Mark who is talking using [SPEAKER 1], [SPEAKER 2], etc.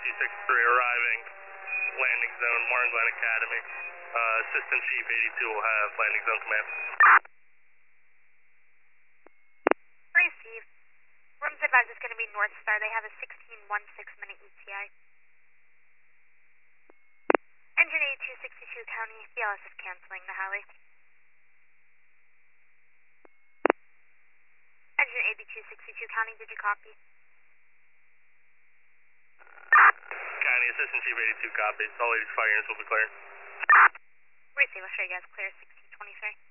[SPEAKER 1] 8263 arriving, landing zone, Martin Glen Academy. Assistant Chief 82 will have landing zone command.
[SPEAKER 2] Receive. Rooms advised is going to be North Star. They have a 16-16-minute ETA. Engine 8262 County, BLS is canceling the Howley. Engine 8262 County, did you copy?
[SPEAKER 1] County, Assistant Chief 82 copies. All 85 units will be clear.
[SPEAKER 2] Receive, I'll show you guys clear 1623.